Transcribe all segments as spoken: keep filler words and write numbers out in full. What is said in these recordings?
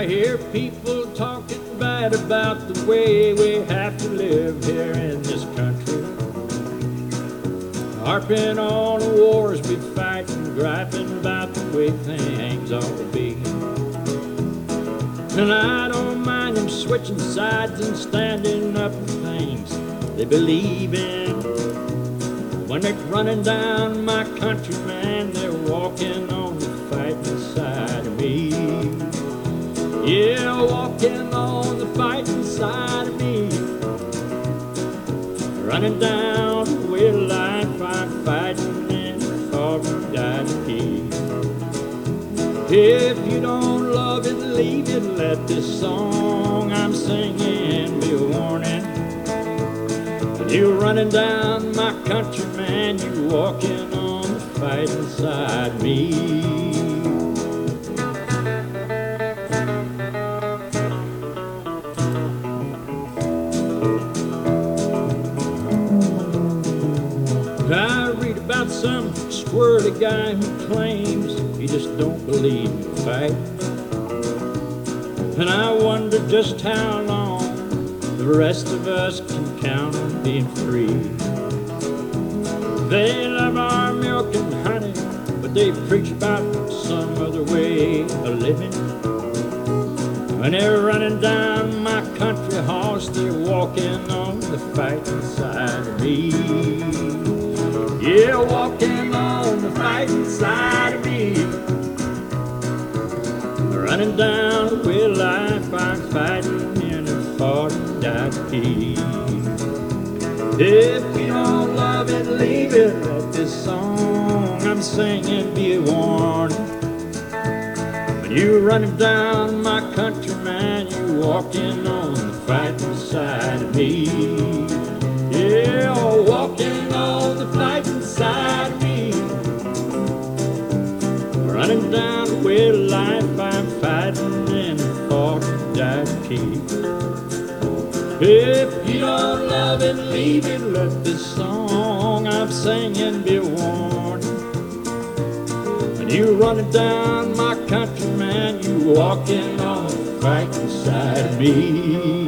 I hear people talking bad about the way we have to live here in this country. Harping on the wars we fight and griping about the way things ought to be. And I don't mind them switching sides and standing up for things they believe in. When they're running down my country, man, they're walking on the fighting side of me. Yeah, walking on the fighting side of me. Running down the way of life, I'm fighting and fought and died to keep. If you don't love it, leave it. Let this song I'm singing be a warning. When you're running down my country, man, you're walking on the fighting side of me. I read about some squirrely guy who claims he just don't believe in fight. And I wonder just how long the rest of us can count on being free. They love our milk and honey, but they preach about some other way of living. When they're running down my country horse, they're walking on the fighting side of me. Yeah, walking on the fighting side of me. Running down the way of life, I'm fighting in a fought and died to keep. If you don't love it, leave it. Let this song I'm singing be a warning. When you're running down my country, man, you're walking on the fighting side of me. Yeah, walking on the fighting side of me. Running down the way of life, I'm fighting and fought and died to keep. If you don't love it, leave it. Let this song I'm singing be a warning. When you're running down my country, man, you're walking on the fighting side of me.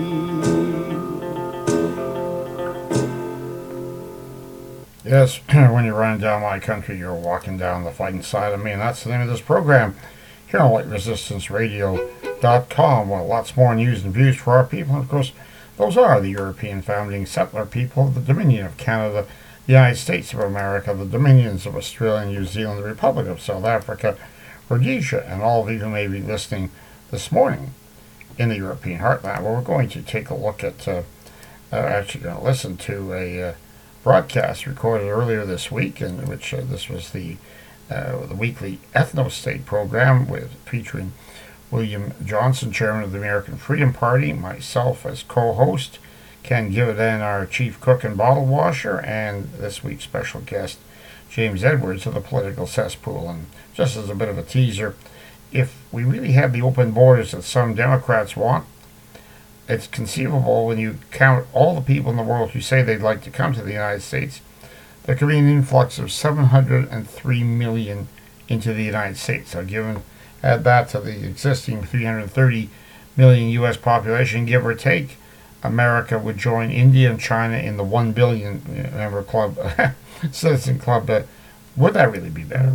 Yes, when you're running down my country, you're walking down the fighting side of me, and that's the name of this program here on Light Resistance Radio dot com. Well, lots more news and views for our people, and of course, those are the European founding settler people, the Dominion of Canada, the United States of America, the Dominions of Australia, New Zealand, the Republic of South Africa, Rhodesia, and all of you who may be listening this morning in the European heartland. Well, we're going to take a look at, uh, uh, actually going to listen to a uh, broadcast recorded earlier this week, in which uh, this was the uh, the weekly Ethno-State program with featuring William Johnson, chairman of the American Freedom Party, myself as co-host, Ken Givenden, our chief cook and bottle washer, and this week's special guest, James Edwards of the Political Cesspool. And just as a bit of a teaser, if we really have the open borders that some Democrats want, it's conceivable when you count all the people in the world who say they'd like to come to the United States, there could be an influx of seven hundred three million into the United States. So given, add that to the existing three hundred thirty million U S population, give or take, America would join India and China in the one billion member club, citizen club. But would that really be better?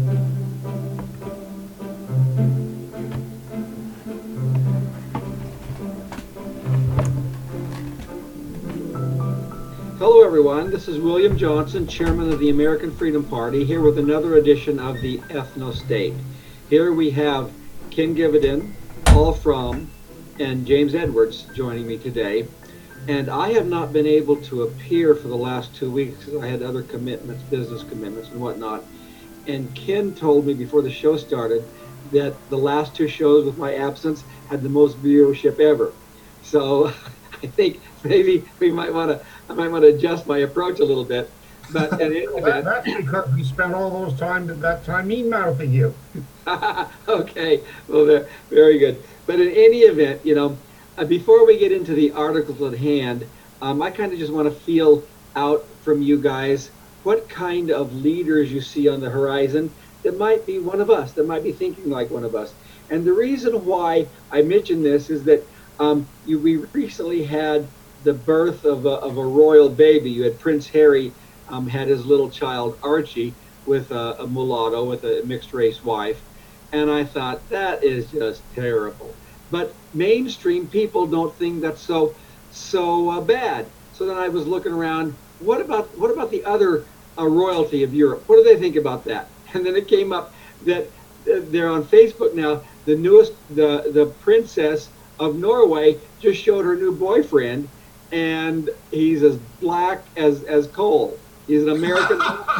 Hello everyone, this is William Johnson, chairman of the American Freedom Party, here with another edition of the Ethno-State. Here we have Ken Givenden, Paul Fromm, and James Edwards joining me today. And I have not been able to appear for the last two weeks because I had other commitments, business commitments and whatnot. And Ken told me before the show started that the last two shows with my absence had the most viewership ever. So I think maybe we might want to, I might want to adjust my approach a little bit. But in any event, that, that's because we spent all those time at that time mean-mouthing you. Okay, well, very, very good. But in any event, you know, uh, before we get into the articles at hand, um, I kind of just want to feel out from you guys what kind of leaders you see on the horizon. that might be one of us, that might be thinking like one of us. And the reason why I mention this is that um, you, we recently had the birth of a, of a royal baby. You had Prince Harry um, had his little child Archie with a, a mulatto, with a mixed race wife. And I thought, that is just terrible. But mainstream people don't think that's so so uh, bad. So then I was looking around. What about what about the other uh, royalty of Europe? What do they think about that? And then it came up that uh, they're on Facebook now. The newest, the the princess of Norway just showed her new boyfriend, and he's as black as as coal. He's an American.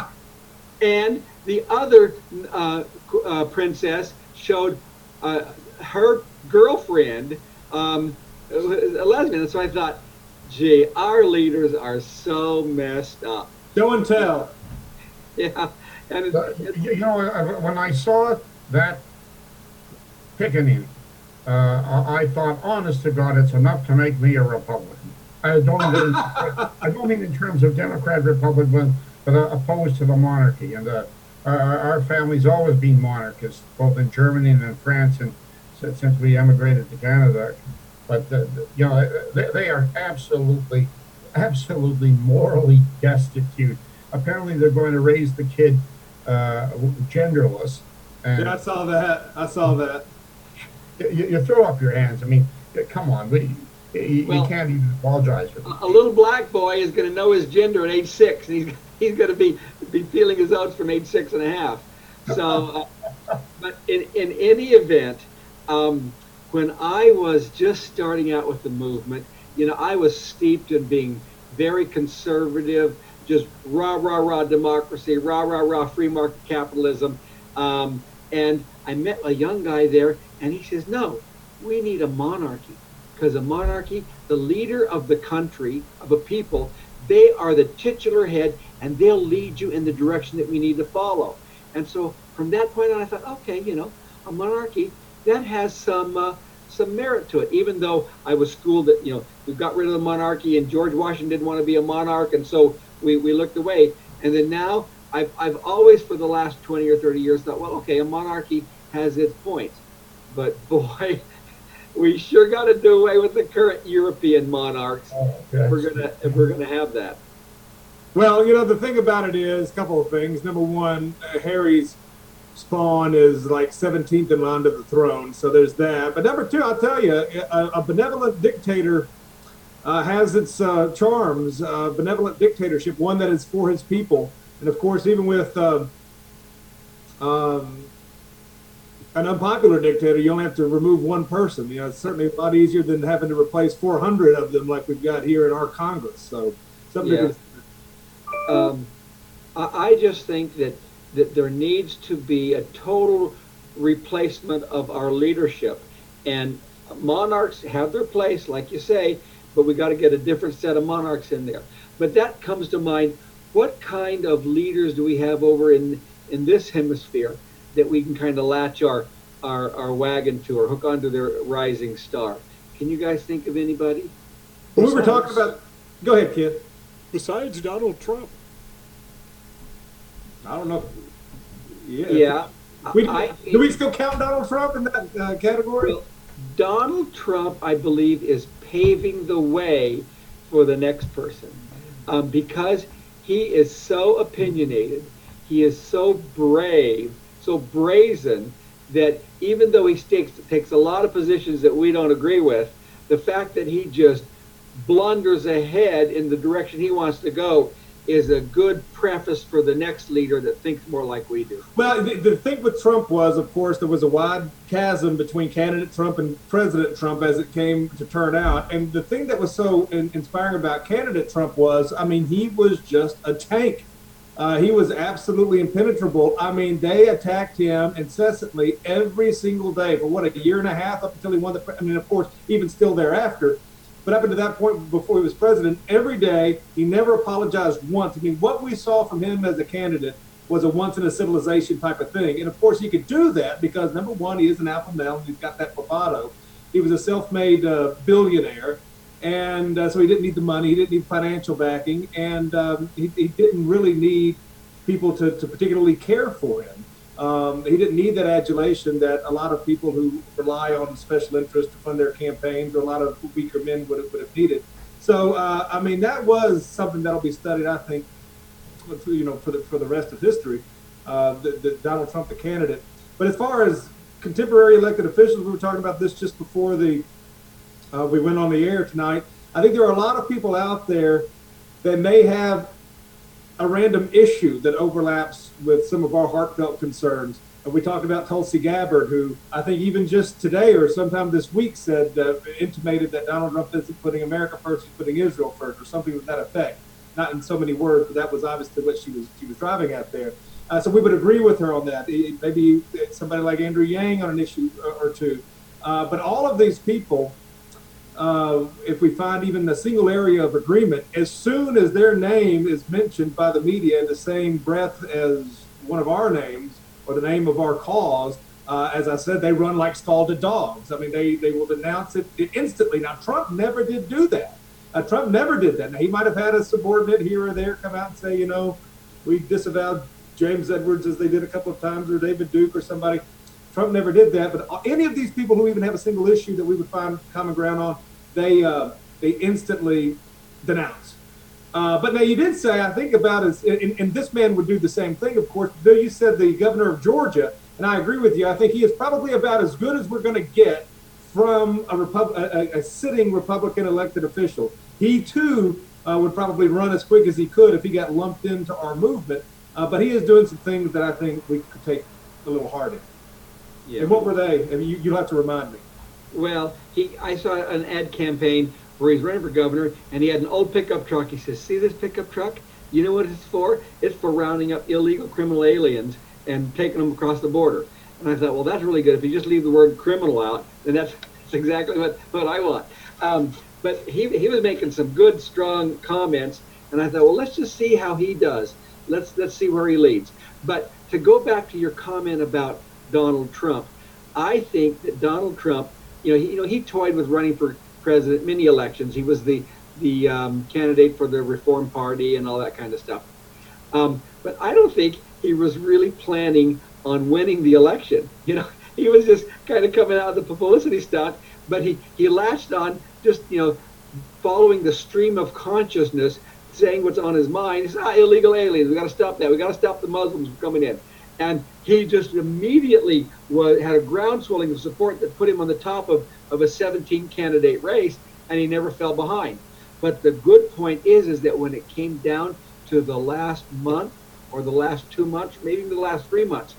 And the other uh, uh, princess showed uh, her girlfriend, um, a lesbian. So I thought, gee, our leaders are so messed up. Show and tell. Yeah. And it, Uh, you know, uh, when I saw that picketing, uh, I, I thought, honest to God, it's enough to make me a Republican. I don't mean, I don't mean in terms of Democrat, Republican, but uh, opposed to the monarchy. And uh, our, our family's always been monarchists, both in Germany and in France, and since, since we emigrated to Canada. But uh, you know, they, they are absolutely, absolutely morally destitute. Apparently, they're going to raise the kid uh, genderless. And Yeah, I saw that. I saw that. you, you throw up your hands. I mean, come on, we, you, Well, you can't even apologize for a this. a little black boy is going to know his gender at age six, and he's he's going to be be feeling his oats from age six and a half. So, uh, but in in any event, um, when I was just starting out with the movement, you know, I was steeped in being very conservative, just rah rah rah democracy, rah rah rah free market capitalism, um, and I met a young guy there, and he says, "No, we need a monarchy." Because a monarchy, the leader of the country, of a people, they are the titular head, and they'll lead you in the direction that we need to follow. And so from that point on, I thought, okay, you know, a monarchy, that has some uh, some merit to it. Even though I was schooled that, you know, we got rid of the monarchy, and George Washington didn't want to be a monarch, and so we, we looked away. And then now, I've, I've always, for the last twenty or thirty years, thought, well, okay, a monarchy has its points. But boy, we sure got to do away with the current European monarchs Oh, if we're gonna if we're gonna have that. Well, you know, the thing about it is a couple of things. Number one, uh, Harry's spawn is like seventeenth in line to the throne, so there's that. But number two, I'll tell you, a, a benevolent dictator uh, has its uh, charms. Uh, benevolent dictatorship, one that is for his people, and of course, even with uh, um, an unpopular dictator, you only have to remove one person. You know, it's certainly a lot easier than having to replace four hundred of them like we've got here in our Congress. So something Yeah. to Um, I, I just think that that there needs to be a total replacement of our leadership, and monarchs have their place, like you say, but we got to get a different set of monarchs in there. But that comes to mind: what kind of leaders do we have over in in this hemisphere that we can kind of latch our, our, our wagon to or hook onto their rising star? Can you guys think of anybody? We were talking about. Go ahead, kid. Besides Donald Trump. I don't know. Yeah. Yeah. We, I- do we still count Donald Trump in that uh, category? Well, Donald Trump, I believe, is paving the way for the next person um, because he is so opinionated, he is so brave, so brazen, that even though he takes, takes a lot of positions that we don't agree with, the fact that he just blunders ahead in the direction he wants to go is a good preface for the next leader that thinks more like we do. Well, the, the thing with Trump was, of course, there was a wide chasm between candidate Trump and President Trump as it came to turn out. And the thing that was so in, inspiring about candidate Trump was, I mean, he was just a tank. Uh, he was absolutely impenetrable. I mean, they attacked him incessantly every single day for what, a year and a half up until he won the, I mean, of course, even still thereafter. But up until that point, before he was president, every day, he never apologized once. I mean, what we saw from him as a candidate was a once-in-a-civilization type of thing. And, of course, he could do that because, number one, he is an alpha male, and he's got that bravado. He was a self-made uh, billionaire, and uh, so he didn't need the money. He didn't need financial backing, and um, he, he didn't really need people to, to particularly care for him. Uh, Um, he didn't need that adulation that a lot of people who rely on special interests to fund their campaigns, or a lot of weaker men would have, would have needed. So, uh, I mean, that was something that'll be studied, I think, you know, for the for the rest of history. Uh, the, the Donald Trump, the candidate. But as far as contemporary elected officials, we were talking about this just before the uh, we went on the air tonight. I think there are a lot of people out there that may have a random issue that overlaps with some of our heartfelt concerns. And we talked about Tulsi Gabbard, who I think even just today or sometime this week said, uh, intimated that Donald Trump isn't putting America first, he's putting Israel first, or something to that effect. Not in so many words, but that was obviously what she was she was driving at there. Uh, so we would agree with her on that. Maybe somebody like Andrew Yang on an issue or two. Uh, but all of these people, uh, if we find even a single area of agreement, as soon as their name is mentioned by the media in the same breath as one of our names or the name of our cause, uh, as I said, they run like scalded dogs. I mean, they, they will denounce it instantly. Now, Trump never did do that. Uh, Trump never did that. Now, he might have had a subordinate here or there come out and say, you know, we disavowed James Edwards as they did a couple of times, or David Duke or somebody. Trump never did that. But any of these people who even have a single issue that we would find common ground on, they uh, they instantly denounce. Uh, but now you did say, I think about it, and, and this man would do the same thing, of course. Bill, you said the governor of Georgia, and I agree with you. I think he is probably about as good as we're going to get from a, Repub- a, a sitting Republican elected official. He, too, uh, would probably run as quick as he could if he got lumped into our movement. Uh, but he is doing some things that I think we could take a little hard in. Yeah. And what were they? I mean, you, you'll have to remind me. Well, he I saw an ad campaign where he's running for governor, and he had an old pickup truck. He says, see this pickup truck? You know what it's for? It's for rounding up illegal criminal aliens and taking them across the border. And I thought, well, that's really good. If you just leave the word criminal out, then that's, that's exactly what, what I want. Um, but he, he was making some good, strong comments, and I thought, well, let's just see how he does. Let's let's see where he leads. But to go back to your comment about Donald Trump, I think that Donald Trump, you know, he, you know, he toyed with running for president many elections. He was the the um, candidate for the Reform Party and all that kind of stuff. Um, but I don't think he was really planning on winning the election. You know, he was just kind of coming out of the publicity stunt. But he he latched on just you know following the stream of consciousness, saying what's on his mind. He said, ah, illegal aliens, we got to stop that. We got to stop the Muslims from coming in. And he just immediately was, had a groundswelling of support that put him on the top of, of a seventeen candidate race, and he never fell behind. But the good point is, is that when it came down to the last month or the last two months, maybe even the last three months,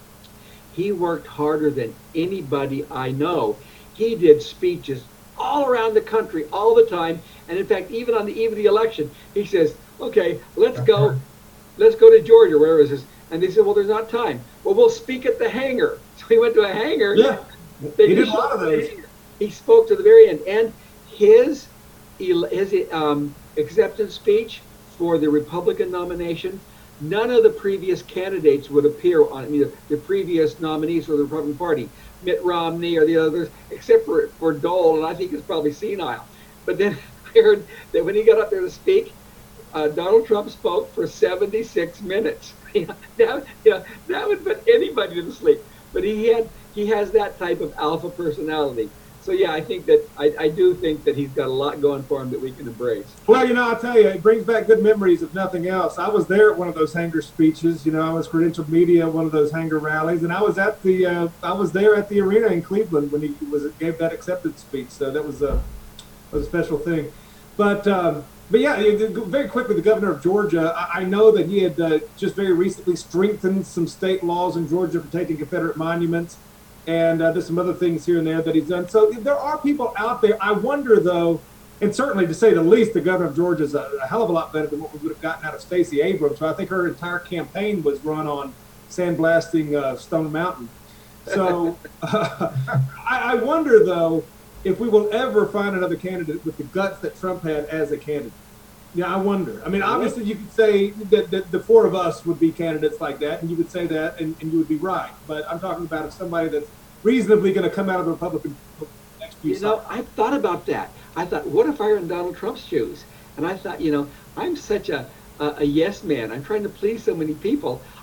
he worked harder than anybody I know. He did speeches all around the country all the time. And in fact, even on the eve of the election, he says, okay, let's go, let's go to Georgia, where is this? And they said, well, there's not time. Well, we'll speak at the hangar. So he went to a hangar. Yeah, he did a lot of those. He spoke to the very end. And his, his um, acceptance speech for the Republican nomination, none of the previous candidates would appear on, I mean, the, the previous nominees for the Republican Party, Mitt Romney or the others, except for, for Dole, and I think it's probably senile. But then I heard that when he got up there to speak, uh, Donald Trump spoke for seventy-six minutes. You know, that, you know, that would put anybody to sleep. But he had he has that type of alpha personality. So yeah, I think that I, I do think that he's got a lot going for him that we can embrace. Well, you know, I'll tell you, it brings back good memories if nothing else. I was there at one of those hangar speeches. You know, I was credentialed media at one of those hangar rallies, and I was at the uh, I was there at the arena in Cleveland when he was gave that acceptance speech. So that was a was a special thing. But um, but yeah, very quickly, the governor of Georgia. I, I know that he had uh, just very recently strengthened some state laws in Georgia for taking Confederate monuments. And uh, there's some other things here and there that he's done. So there are people out there. I wonder, though, and certainly to say the least, the governor of Georgia is a, a hell of a lot better than what we would have gotten out of Stacey Abrams. So I think her entire campaign was run on sandblasting uh, Stone Mountain. So uh, I, I wonder, though, if we will ever find another candidate with the guts that Trump had as a candidate. Yeah, I wonder. I mean, obviously, you could say that, that the four of us would be candidates like that, and you would say that, and, and you would be right. But I'm talking about if somebody that's reasonably going to come out of the Republican next few You know, cycles. I thought about that. I thought, what if I were in Donald Trump's shoes? And I thought, you know, I'm such a, a, a yes man. I'm trying to please so many people.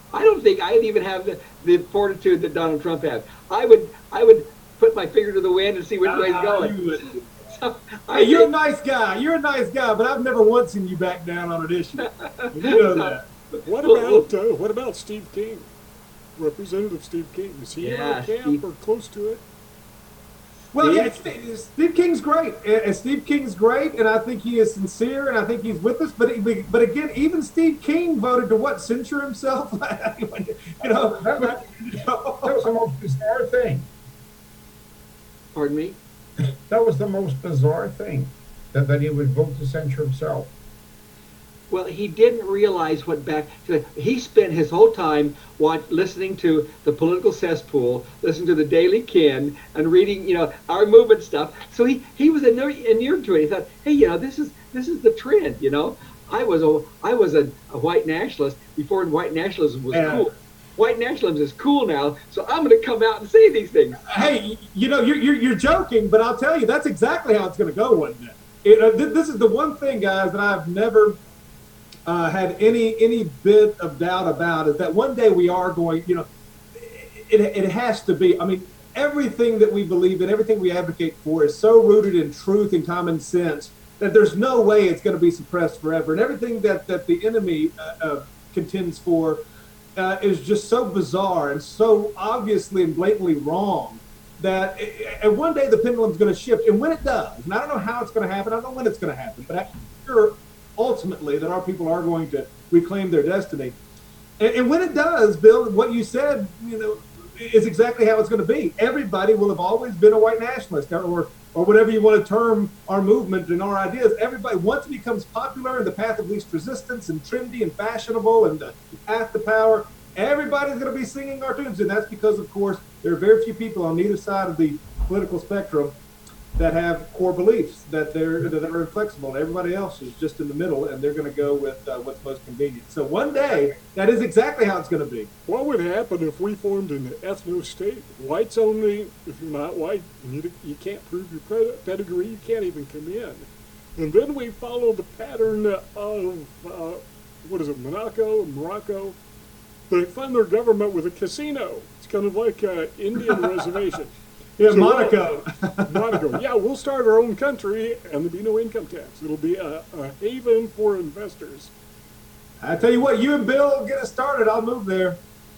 I don't think I'd even have the, the fortitude that Donald Trump has. I would I would put my finger to the wind and see which way it's going. You wouldn't. So, Hey, you're a nice guy. You're a nice guy, but I've never once seen you back down on an issue. You know that. What Well, about uh, what about Steve King, Representative Steve King? Is he in Yeah, our camp Steve- or close to it? Well, Steve- yeah, Steve, Steve King's great, and Steve King's great, and I think he is sincere, and I think he's with us. But but again, even Steve King voted to what, censure himself? you know, That was, that was the most bizarre thing. Pardon me? That was the most bizarre thing, that, that he would vote to censure himself. Well, he didn't realize what back. He spent his whole time watch, listening to the political cesspool, listening to the Daily Kin, and reading, you know, our movement stuff. So he, he was inured to it. He thought, hey, you know, this is this is the trend. You know, I was a I was a, a white nationalist before white nationalism was Yeah. cool. White nationalism is cool now, so I'm going to come out and say these things. Hey, you know, you're, you're, you're joking, but I'll tell you, that's exactly how it's going to go one day. It, uh, th- this is the one thing, guys, that I've never uh, had any any bit of doubt about, is that one day we are going, you know, it, it has to be. I mean, everything that we believe in, everything we advocate for is so rooted in truth and common sense that there's no way it's going to be suppressed forever. And everything that, that the enemy uh, uh, contends for Uh, is just so bizarre and so obviously and blatantly wrong that and one day the pendulum's going to shift. And when it does, and I don't know how it's going to happen, I don't know when it's going to happen, but I'm sure ultimately that our people are going to reclaim their destiny. And, and when it does, Bill, what you said, you know, is exactly how it's going to be. Everybody will have always been a white nationalist, or or whatever you want to term our movement and our ideas. Everybody, once it becomes popular and the path of least resistance and trendy and fashionable and the path to power, everybody's going to be singing our tunes. And that's because, of course, there are very few people on either side of the political spectrum that have core beliefs, that they're that are inflexible. Everybody else is just in the middle, and they're going to go with uh, what's most convenient. So one day, that is exactly how it's going to be. What would happen if we formed an ethno-state? Whites only. If you're not white, you, you can't prove your pedigree. You can't even come in. And then we follow the pattern of uh, what is it, Monaco, Morocco. They fund their government with a casino. It's kind of like an Indian reservation. Yeah, So, Monaco. uh, Monaco. Yeah, we'll start our own country, and there'll be no income tax. It'll be a, a haven for investors. I tell you what, you and Bill get us started. I'll move there.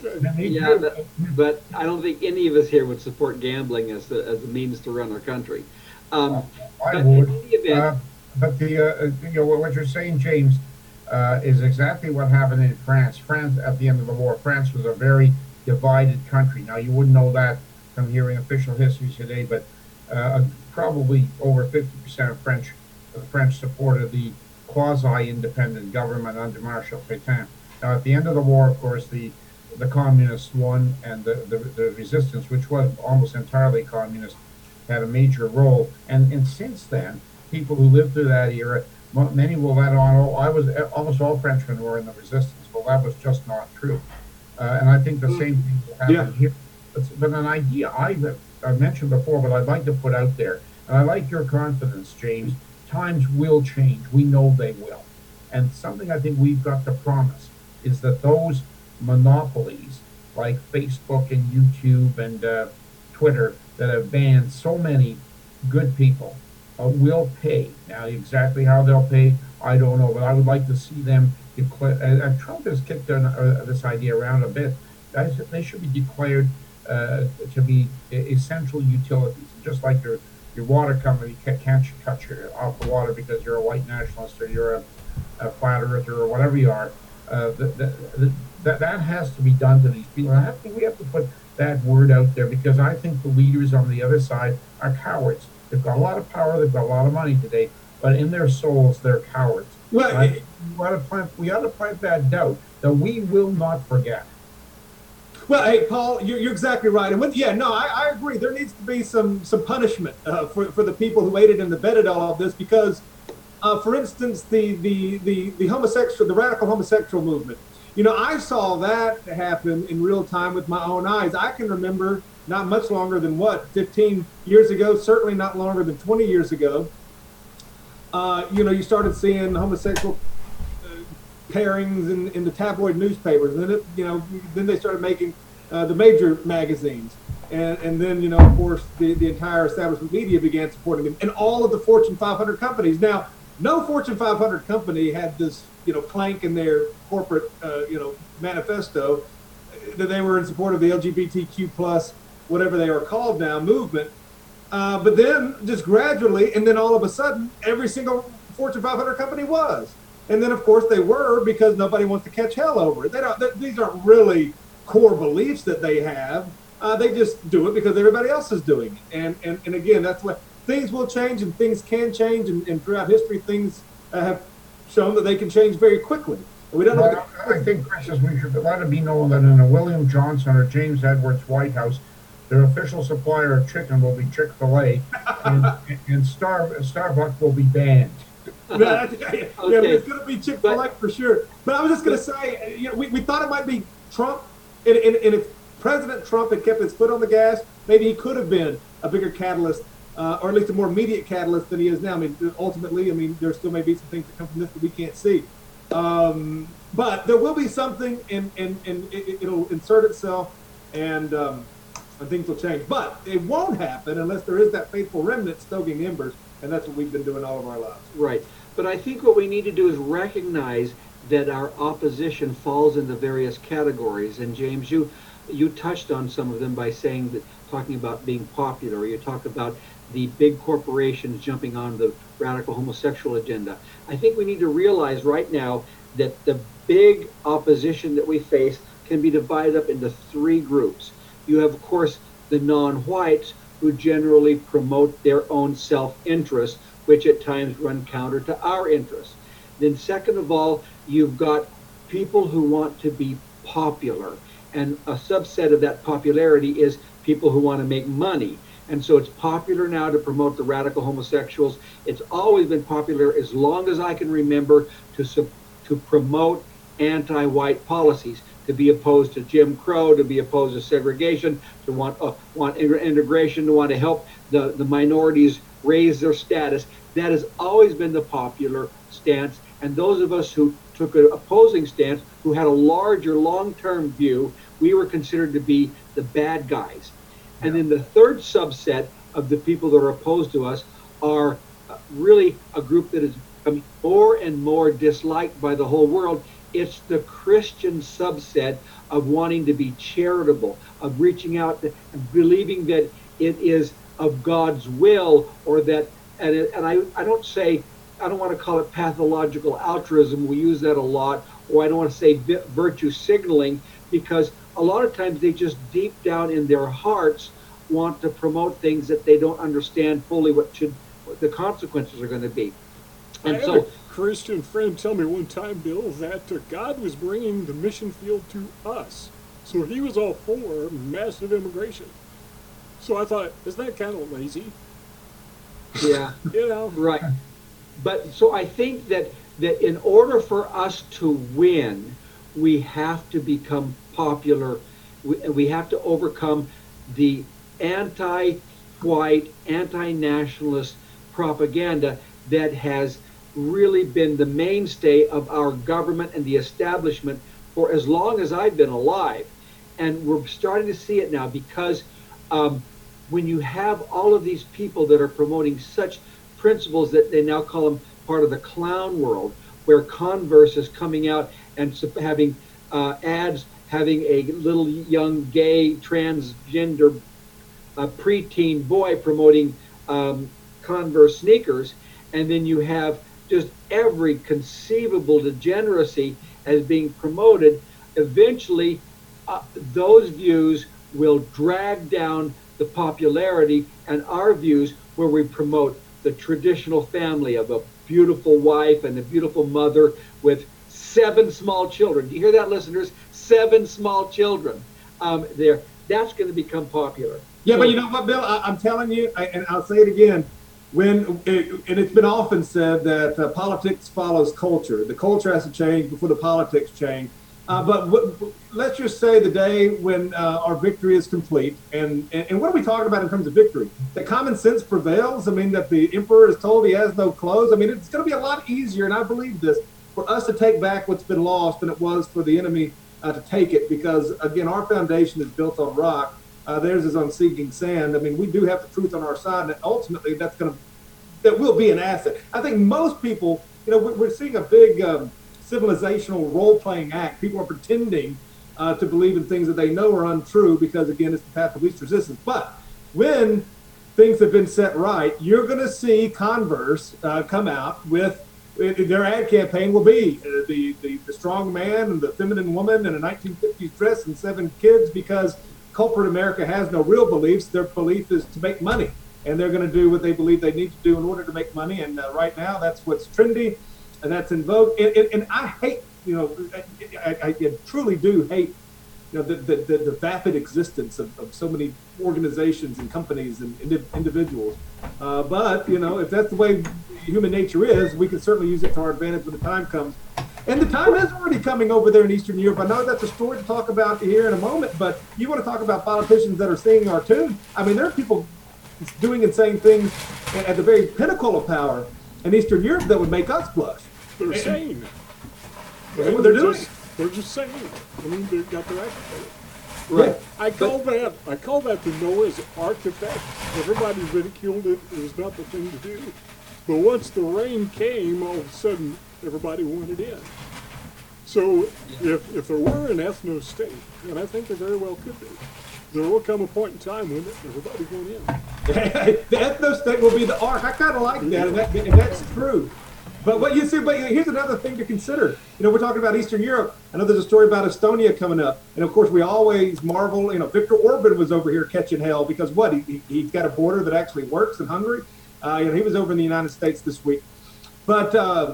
Yeah, but, but I don't think any of us here would support gambling as the, as the means to run our country. Um, I but would. in any event, Uh, but the uh, you know what you're saying, James, uh, is exactly what happened in France. France at the end of the war, France was a very divided country. Now you wouldn't know that from hearing official histories today, but uh, probably over fifty percent of French the French supported the quasi-independent government under Marshal Pétain. Now at the end of the war, of course, the the communists won, and the, the, the resistance, which was almost entirely communist, had a major role. And, and since then, people who lived through that era, many will let on, oh, I was, almost all Frenchmen were in the resistance. Well, that was just not true. Uh, and I think the same thing will happen Yeah. here. But, but an idea I've, I've mentioned before, but I'd like to put out there, and I like your confidence, James, times will change. We know they will. And something I think we've got to promise is that those monopolies like Facebook and YouTube and uh, Twitter that have banned so many good people uh, will pay. Now, exactly how they'll pay, I don't know, but I would like to see them declare. Uh, uh, Trump has kicked on, uh, this idea around a bit. Guys, they should be declared uh, to be essential utilities, just like your your water company can't cut you off the water because you're a white nationalist or you're a, a flat earther or whatever you are. Uh, the, the, the, that that has to be done to these people. I think we have to put that word out there because I think the leaders on the other side are cowards. They've got a lot of power, they've got a lot of money today, but in their souls, they're cowards. Well, I, we ought to plant, we ought to plant that doubt that we will not forget. Well, hey, Paul, you're, you're exactly right. And when, yeah, no, I, I agree. There needs to be some some punishment uh, for, for the people who aided and abetted all of this because, uh, for instance, the, the, the, the homosexual, the radical homosexual movement, you know, I saw that happen in real time with my own eyes. I can remember not much longer than what, fifteen years ago, certainly not longer than twenty years ago. Uh, you know, you started seeing homosexual uh, pairings in, in the tabloid newspapers. And then, it, you know, then they started making uh, the major magazines. And, and then, you know, of course, the, the entire establishment media began supporting them, and all of the Fortune five hundred companies. Now, no Fortune five hundred company had this, you know, plank in their corporate, uh, you know, manifesto that they were in support of the L G B T Q plus, whatever they are called now, movement. Uh, but then just gradually, and then all of a sudden, every single Fortune five hundred company was. And then, of course, they were, because nobody wants to catch hell over it. They don't, they, these aren't really core beliefs that they have. Uh, they just do it because everybody else is doing it. And, and, and again, that's what things will change, and things can change. And, and throughout history, things uh, have shown that they can change very quickly. And we don't know. Well, I think, Chris, we should let it be known that in a William Johnson or James Edwards White House, their official supplier of chicken will be Chick-fil-A, and, and Star, Starbucks will be banned. yeah, yeah, but it's going to be Chick-fil-A but, for sure. But I was just going to say, you know, we, we thought it might be Trump, and, and, and if President Trump had kept his foot on the gas, maybe he could have been a bigger catalyst, uh, or at least a more immediate catalyst than he is now. I mean, ultimately, I mean, there still may be some things that come from this that we can't see. Um, but there will be something, and, and, and it, it'll insert itself, and, um, and things will change. But it won't happen unless there is that faithful remnant stoking embers, and that's what we've been doing all of our lives. Right. But I think what we need to do is recognize that our opposition falls into various categories. And James, you you touched on some of them by saying that, talking about being popular. You talk about the big corporations jumping on the radical homosexual agenda. I think we need to realize right now that the big opposition that we face can be divided up into three groups. You have, of course, the non-whites, who generally promote their own self-interest, which at times run counter to our interests. Then second of all, you've got people who want to be popular. And a subset of that popularity is people who want to make money. And so it's popular now to promote the radical homosexuals. It's always been popular, as long as I can remember, to, to promote anti-white policies, to be opposed to Jim Crow, to be opposed to segregation, to want uh, want integration, to want to help the, the minorities raise their status. That has always been the popular stance. And those of us who took an opposing stance, who had a larger long-term view, we were considered to be the bad guys. And then the third subset of the people that are opposed to us are really a group that is becoming more and more disliked by the whole world. It's the Christian subset of wanting to be charitable, of reaching out and believing that it is of God's will, or that, and, it, and I, I don't say, I don't want to call it pathological altruism. We use that a lot. Or I don't want to say virtue signaling, because a lot of times they just deep down in their hearts want to promote things that they don't understand fully what should, what the consequences are going to be. And I had so, a Christian friend tell me one time, Bill, that uh, God was bringing the mission field to us. So he was all for massive immigration. So I thought, isn't that kind of lazy? yeah, You know? right. But so I think that that in order for us to win, we have to become popular. We, we have to overcome the anti-white, anti-nationalist propaganda that has really been the mainstay of our government and the establishment for as long as I've been alive. And we're starting to see it now, because um, when you have all of these people that are promoting such principles that they now call them part of the clown world, where Converse is coming out and having uh, ads having a little young gay transgender uh, preteen boy promoting um, Converse sneakers, and then you have just every conceivable degeneracy as being promoted. Eventually, uh, those views will drag down the popularity, and our views, where we promote the traditional family of a beautiful wife and a beautiful mother with seven small children. Do you hear that, listeners? Seven small children. Um, there, that's going to become popular. Yeah, so, but you know what, Bill? I, I'm telling you, I, and I'll say it again. When it, and it's been often said that uh, politics follows culture. The culture has to change before the politics change. Uh, but w- w- let's just say the day when uh, our victory is complete, and, and and what are we talking about in terms of victory? That common sense prevails. I mean, that the emperor is told he has no clothes. I mean, it's going to be a lot easier, and I believe this, for us to take back what's been lost than it was for the enemy uh, to take it, because, again, our foundation is built on rock. Uh, theirs is on sinking sand. I mean, we do have the truth on our side, and ultimately that's going to, that will be an asset. I think most people, you know, we're seeing a big um, civilizational role-playing act. People are pretending uh, to believe in things that they know are untrue because, again, it's the path of least resistance. But when things have been set right, you're going to see Converse uh, come out with, their ad campaign will be uh, the, the, the strong man and the feminine woman in a nineteen fifties dress and seven kids, because corporate America has no real beliefs. Their belief is to make money, and they're going to do what they believe they need to do in order to make money. And uh, right now, that's what's trendy, and that's in vogue. And, and, and I hate, you know, I, I, I truly do hate, you know, the the, the, the vapid existence of, of so many organizations and companies and indi- individuals. Uh, but you know, if that's the way human nature is, we can certainly use it to our advantage when the time comes. And the time is already coming over there in Eastern Europe. I know that's a story to talk about here in a moment, but you want to talk about politicians that are singing our tune. I mean, there are people doing and saying things at the very pinnacle of power in Eastern Europe that would make us blush. They're saying That's what they're doing. Just, they're just saying it. I mean, they've got their act together. Right. I call that I call that the Noah's Ark effect. Everybody ridiculed it. It was not the thing to do. But once the rain came, all of a sudden everybody wanted in. So if if there were an ethno state, and I think there very well could be, there will come a point in time when everybody went in. The ethno state will be the ark. I kind of like that, and, that, and that's true. But what you see, but here's another thing to consider. You know, we're talking about Eastern Europe. I know there's a story about Estonia coming up, and of course we always marvel. You know, Viktor Orban was over here catching hell because what? He, he he's got a border that actually works in Hungary. Uh, you know, he was over in the United States this week. But uh,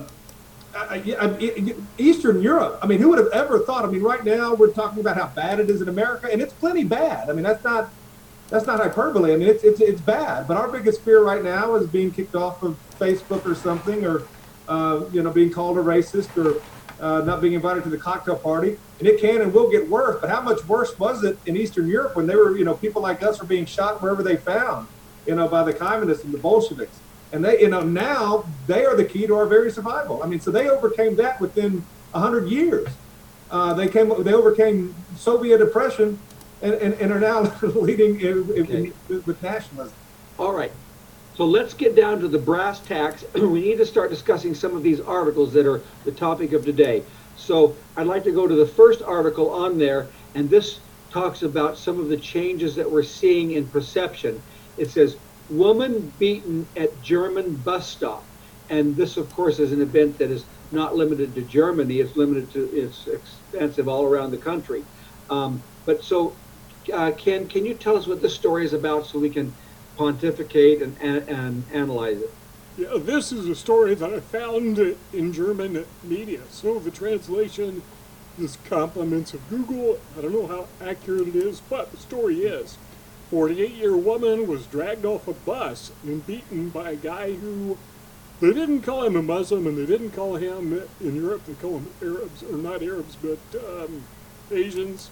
I, I, Eastern Europe. I mean, who would have ever thought? I mean, right now we're talking about how bad it is in America, and it's plenty bad. I mean, that's not that's not hyperbole. I mean, it's it's it's bad. But our biggest fear right now is being kicked off of Facebook or something, or Uh, you know, being called a racist, or uh, not being invited to the cocktail party. And it can and will get worse. But how much worse was it in Eastern Europe when they were, you know, people like us were being shot wherever they found, you know, by the communists and the Bolsheviks. And they, you know, now they are the key to our very survival. I mean, so they overcame that within a hundred years. Uh, they came, they overcame Soviet oppression, and, and, and are now leading in, in, in, with nationalism. All right. So let's get down to the brass tacks. We need to start discussing some of these articles that are the topic of today. So I'd like to go to the first article on there, and this talks about some of the changes that we're seeing in perception. It says, woman beaten at German bus stop. And this, of course, is an event that is not limited to Germany. It's limited to, it's extensive all around the country. Um, but so, uh, Ken, can you tell us what this story is about so we can pontificate and, and, and analyze it? Yeah, this is a story that I found in German media. So the translation is compliments of Google. I don't know how accurate it is, but the story is, forty-eight-year woman was dragged off a bus and beaten by a guy who, they didn't call him a Muslim, and they didn't call him, in Europe they call him Arabs, or not Arabs, but um, Asians.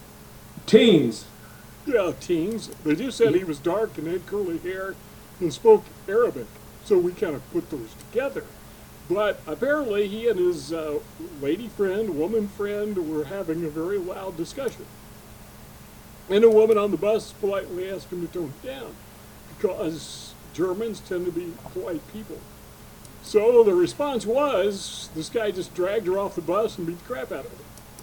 Teens. Yeah, teens. They just said he was dark and had curly hair and spoke Arabic. So we kind of put those together. But apparently he and his uh, lady friend, woman friend, were having a very loud discussion. And a woman on the bus politely asked him to tone it down, because Germans tend to be polite people. So the response was, this guy just dragged her off the bus and beat the crap out of her.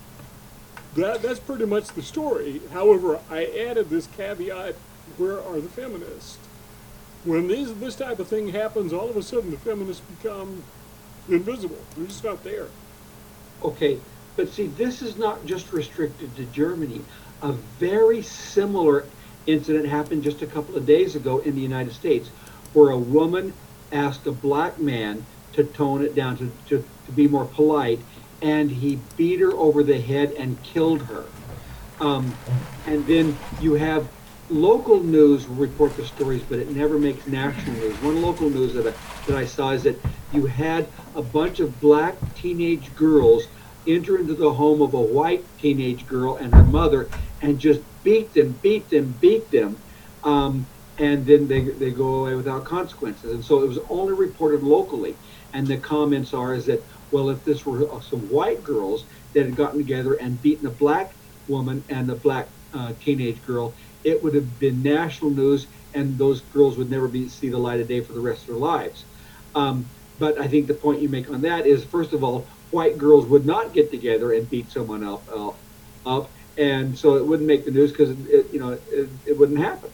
That, that's pretty much the story. However, I added this caveat, where are the feminists? When these, this type of thing happens, all of a sudden the feminists become invisible. They're just not there. Okay, but see, this is not just restricted to Germany. A very similar incident happened just a couple of days ago in the United States, where a woman asked a black man to tone it down, to, to, to be more polite, and he beat her over the head and killed her. Um, and then you have local news report the stories, but it never makes national news. One local news that I, that I saw is that you had a bunch of black teenage girls enter into the home of a white teenage girl and her mother and just beat them, beat them, beat them. Um, and then they, they go away without consequences. And so it was only reported locally. And the comments are is that, well, if this were some white girls that had gotten together and beaten a black woman and a black uh, teenage girl, it would have been national news, and those girls would never be see the light of day for the rest of their lives. Um, but I think the point you make on that is, first of all, white girls would not get together and beat someone up, uh, up and so it wouldn't make the news because it, it, you know it, it wouldn't happen.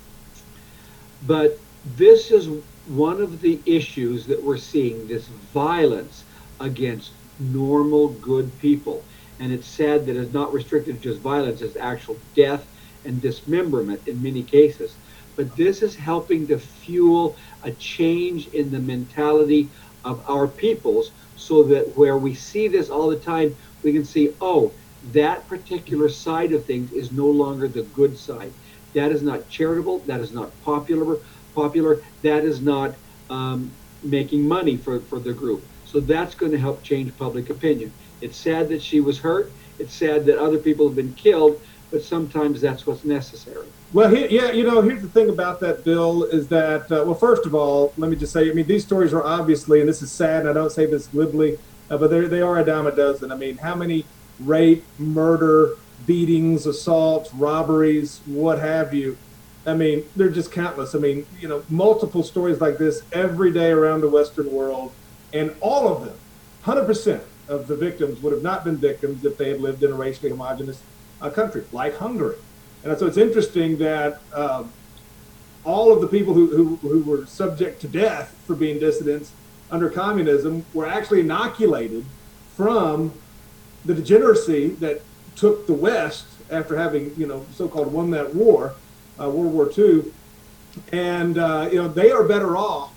But this is one of the issues that we're seeing, this violence against normal, good people. And it's sad that it's not restricted to just violence, it's actual death and dismemberment in many cases. But this is helping to fuel a change in the mentality of our peoples, so that where we see this all the time, we can see, oh, that particular side of things is no longer the good side. That is not charitable, that is not popular, popular, that is not um, making money for, for the group. So that's going to help change public opinion. It's sad that she was hurt. It's sad that other people have been killed, but sometimes that's what's necessary. Well, here, yeah, you know, here's the thing about that, Bill, is that, uh, well, first of all, let me just say, I mean, these stories are obviously, and this is sad, and I don't say this glibly, uh, but they are a dime a dozen. I mean, how many rape, murder, beatings, assaults, robberies, what have you? I mean, they're just countless. I mean, you know, multiple stories like this every day around the Western world, and all of them, one hundred percent of the victims would have not been victims if they had lived in a racially homogenous uh, country, like Hungary. And so it's interesting that um, all of the people who, who, who were subject to death for being dissidents under communism were actually inoculated from the degeneracy that took the West after having, you know, so-called won that war, uh, World War Two. And, uh, you know, they are better off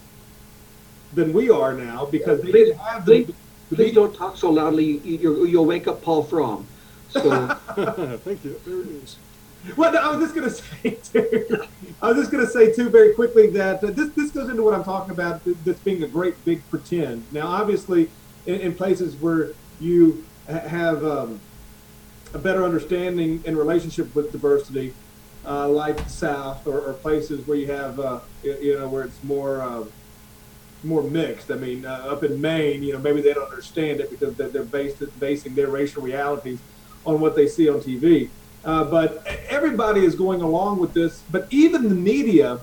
than we are now because they please, didn't have the... Please, please don't talk so loudly. You, you, you'll wake up Paul Fromm. So. Thank you. There it is. Well, no, I was just going to say, too, I was just going to say, too, very quickly that uh, this this goes into what I'm talking about, this being a great big pretend. Now, obviously, in, in places where you ha- have um, a better understanding and relationship with diversity, uh, like the South, or, or places where you have, uh, you, you know, where it's more uh, more mixed. I mean, uh, up in Maine, you know, maybe they don't understand it because they're, they're based, basing their racial realities on what they see on T V. Uh, but everybody is going along with this. But even the media,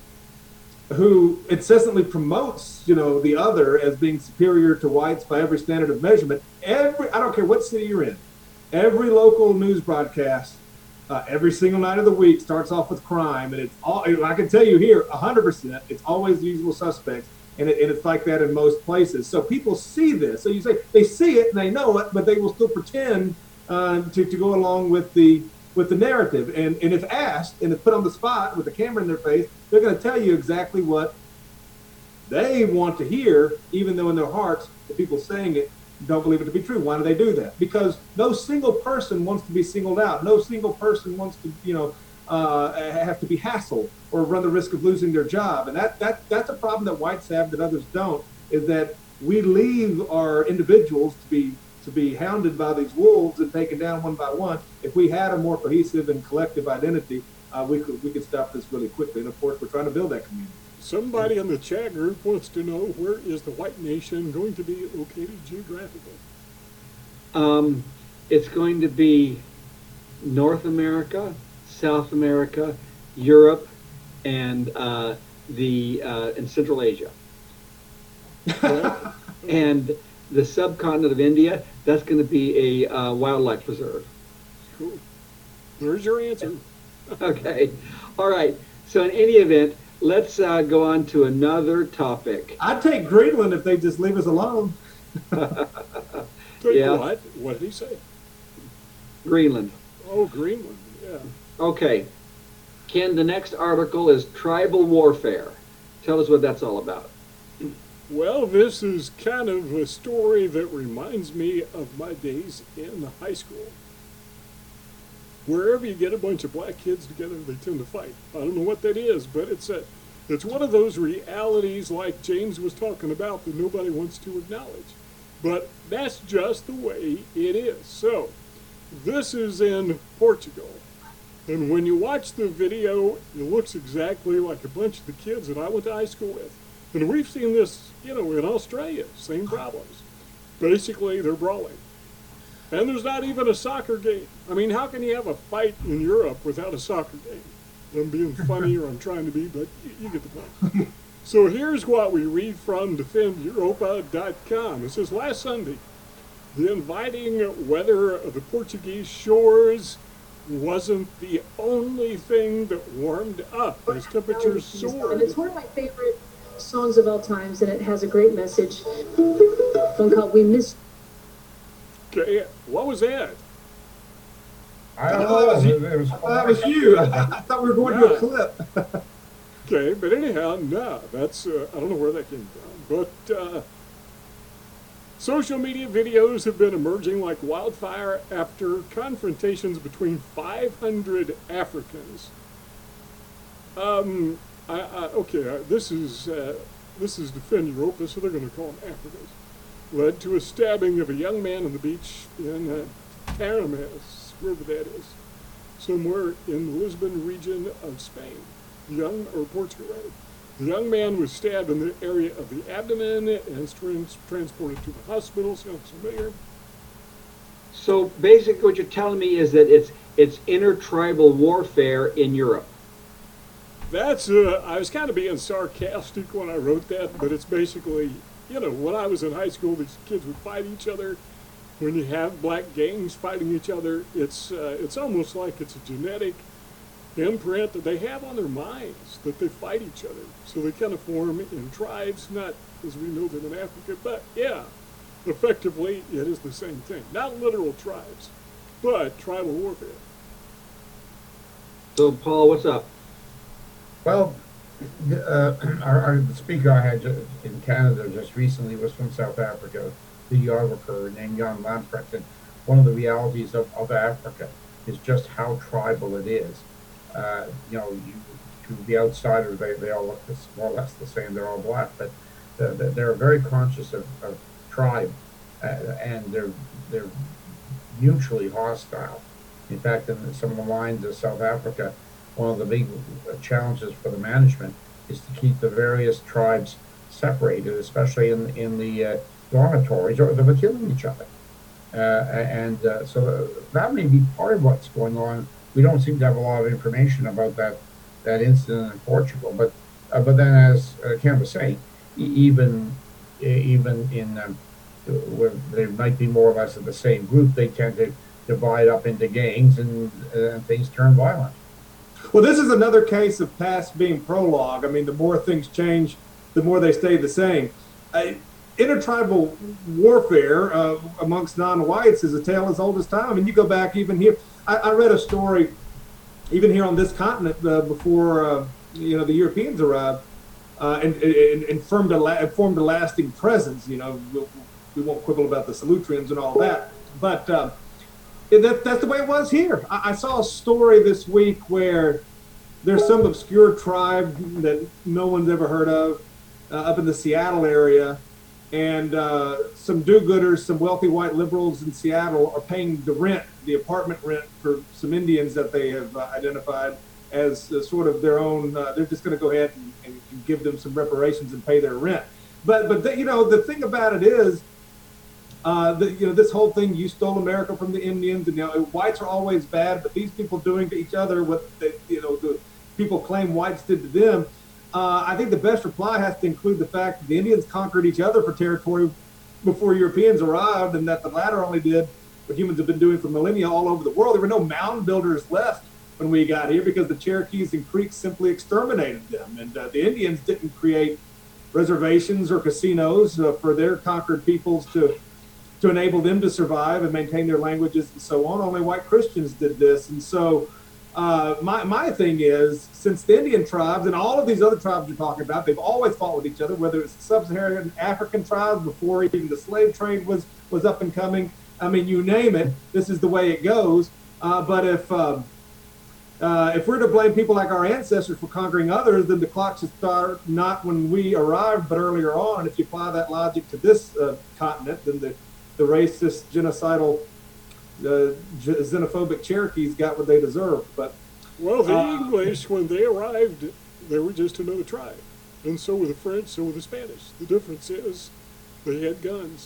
who incessantly promotes, you know, the other as being superior to whites by every standard of measurement, every I don't care what city you're in, every local news broadcast, uh, every single night of the week starts off with crime, and it's all. I can tell you here, one hundred percent, it's always the usual suspects, and, it, and it's like that in most places. So people see this. So you say they see it and they know it, but they will still pretend uh, to to go along with the. with the narrative. And, and if asked and if put on the spot with the camera in their face, they're going to tell you exactly what they want to hear, even though in their hearts, the people saying it don't believe it to be true. Why do they do that? Because no single person wants to be singled out. No single person wants to, you know, uh, have to be hassled or run the risk of losing their job. And that, that that's a problem that whites have that others don't, is that we leave our individuals to be to be hounded by these wolves and taken down one by one. If we had a more cohesive and collective identity, uh, we could we could stop this really quickly. And of course, we're trying to build that community. Somebody in the chat group wants to know, where is the white nation going to be located geographically? Um, it's going to be North America, South America, Europe, and uh, the uh, and Central Asia. And the subcontinent of India, that's going to be a uh, wildlife preserve. Cool. There's your answer. Okay. All right. So in any event, let's uh, go on to another topic. I'd take Greenland if they just leave us alone. Take Yeah. what? What did he say? Greenland. Oh, Greenland. Yeah. Okay. Ken, the next article is tribal warfare. Tell us what that's all about. Well, this is kind of a story that reminds me of my days in high school. Wherever you get a bunch of black kids together, they tend to fight. I don't know what that is, but it's a, it's one of those realities like James was talking about that nobody wants to acknowledge. But that's just the way it is. So, this is in Portugal. And when you watch the video, it looks exactly like a bunch of the kids that I went to high school with. And we've seen this, you know, in Australia, same problems. Basically, they're brawling. And there's not even a soccer game. I mean, how can you have a fight in Europe without a soccer game? I'm being funny or I'm trying to be, but you, you get the point. So here's what we read from defend europa dot com. It says, last Sunday, the inviting weather of the Portuguese shores wasn't the only thing that warmed up as temperatures soared. And it's one of my favorite songs of all times, and it has a great message. One called "We Miss." Okay, what was that? I don't Oh, know. that was you. It was, That was you. I thought we were going to a clip. Okay, but anyhow, no, that's, uh, I don't know where that came from. But uh, social media videos have been emerging like wildfire after confrontations between five hundred Africans. Um, I, I, okay, uh, this is, uh, this is Defend Europa, so they're going to call them Africans. Led to a stabbing of a young man on the beach in uh, Taramis, wherever that is, somewhere in the Lisbon region of Spain. The young, or Portugal rather. The young man was stabbed in the area of the abdomen and is trans transported to the hospital. Sounds familiar. So basically what you're telling me is that it's it's intertribal warfare in Europe. That's, uh, I was kind of being sarcastic when I wrote that, but it's basically, you know, when I was in high school, these kids would fight each other. When you have black gangs fighting each other, it's, uh, it's almost like it's a genetic imprint that they have on their minds, that they fight each other. So they kind of form in tribes, not as we know them in Africa, but yeah, effectively it is the same thing. Not literal tribes, but tribal warfare. So Paul, what's up? well, uh, our, our speaker I had ju- in Canada just recently was from South Africa, the videographer named Jan Lamprecht. And one of the realities of, of Africa is just how tribal it is. Uh, you know, you, to the outsider, they, they all look this, more or less the same. They're all black, but uh, they're very conscious of, of tribe, uh, and they're they're mutually hostile. In fact, in some of the mines of South Africa, one of the big challenges for the management is to keep the various tribes separated, especially in in the uh, dormitories, or they're killing each other. Uh, and uh, so that may be part of what's going on. We don't seem to have a lot of information about that that incident in Portugal, but uh, but then, as uh, Ken was saying, e- even even in um, where they might be more or less of the same group, they tend to divide up into gangs, and, uh, and things turn violent. Well, this is another case of past being prologue. I mean, the more things change, the more they stay the same. Uh, intertribal warfare uh, amongst non-whites is a tale as old as time. I mean, you go back even here. I, I read a story, even here on this continent, uh, before uh, you know the Europeans arrived, uh, and, and, and formed a la- formed a lasting presence. You know, we, we won't quibble about the Solutreans and all that, but uh, that, that's the way it was here. I, I saw a story this week where there's some obscure tribe that no one's ever heard of uh, up in the Seattle area. And uh, some do-gooders, some wealthy white liberals in Seattle are paying the rent, the apartment rent, for some Indians that they have uh, identified as uh, sort of their own. Uh, they're just going to go ahead and, and, and give them some reparations and pay their rent. But but the, you know the thing about it is, uh, the, you know this whole thing. You stole America from the Indians, and you know whites are always bad, but these people doing to each other what they, you know the people claim whites did to them. Uh, I think the best reply has to include the fact that the Indians conquered each other for territory before Europeans arrived, and that the latter only did what humans have been doing for millennia all over the world. There were no mound builders left when we got here because the Cherokees and Creeks simply exterminated them. And uh, the Indians didn't create reservations or casinos uh, for their conquered peoples to to enable them to survive and maintain their languages and so on. Only white Christians did this. And so Uh, my, my thing is, since the Indian tribes and all of these other tribes you're talking about, they've always fought with each other, whether it's sub-Saharan African tribes before even the slave trade was, was up and coming. I mean, you name it, this is the way it goes. Uh, but if um, uh, if we're to blame people like our ancestors for conquering others, then the clock should start not when we arrived, but earlier on. If you apply that logic to this uh, continent, then the, the racist, genocidal, the xenophobic Cherokees got what they deserved. But Well, the Uh, English, when they arrived, they were just another tribe. And so were the French, so were the Spanish. The difference is they had guns.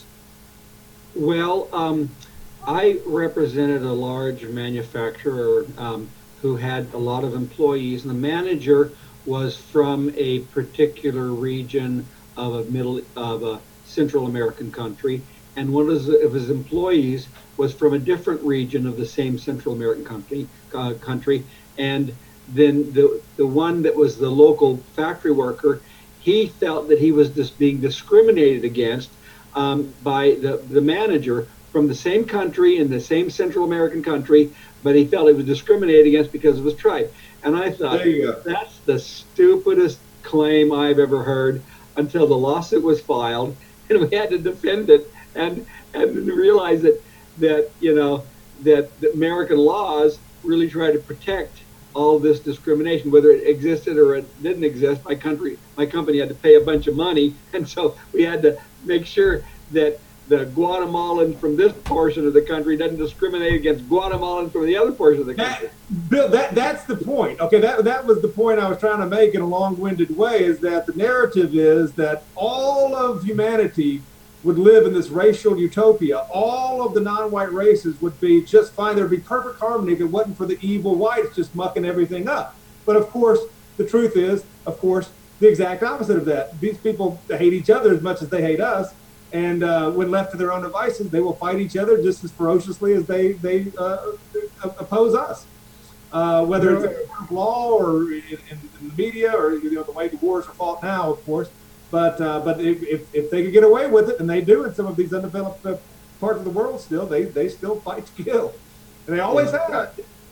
Well, um, I represented a large manufacturer um, who had a lot of employees, and the manager was from a particular region of a middle of a Central American country, and one of his, of his employees was from a different region of the same Central American country. Uh, country, and then the the one that was the local factory worker, he felt that he was just being discriminated against um, by the the manager from the same country in the same Central American country, but he felt he was discriminated against because of his tribe. And I thought, There you go. that's the stupidest claim I've ever heard, until the lawsuit was filed and we had to defend it and and realize that that you know that the American laws really try to protect all this discrimination, whether it existed or it didn't exist. My country, my company had to pay a bunch of money, and so we had to make sure that the Guatemalan from this portion of the country doesn't discriminate against Guatemalan from the other portion of the country. That, Bill, that that's the point. Okay, that that was the point I was trying to make in a long-winded way. Is that the narrative is that all of humanity would live in this racial utopia. All of the non-white races would be just fine. There'd be perfect harmony if it wasn't for the evil whites just mucking everything up. But of course, the truth is, of course, the exact opposite of that. These people hate each other as much as they hate us. And uh, when left to their own devices, they will fight each other just as ferociously as they they uh, oppose us. Uh, whether it's in the court of law or in, in, in the media, or you know the way the wars are fought now, of course. But uh, but if, if, if they could get away with it, and they do in some of these undeveloped uh, parts of the world, still they they still fight to kill, and they always have.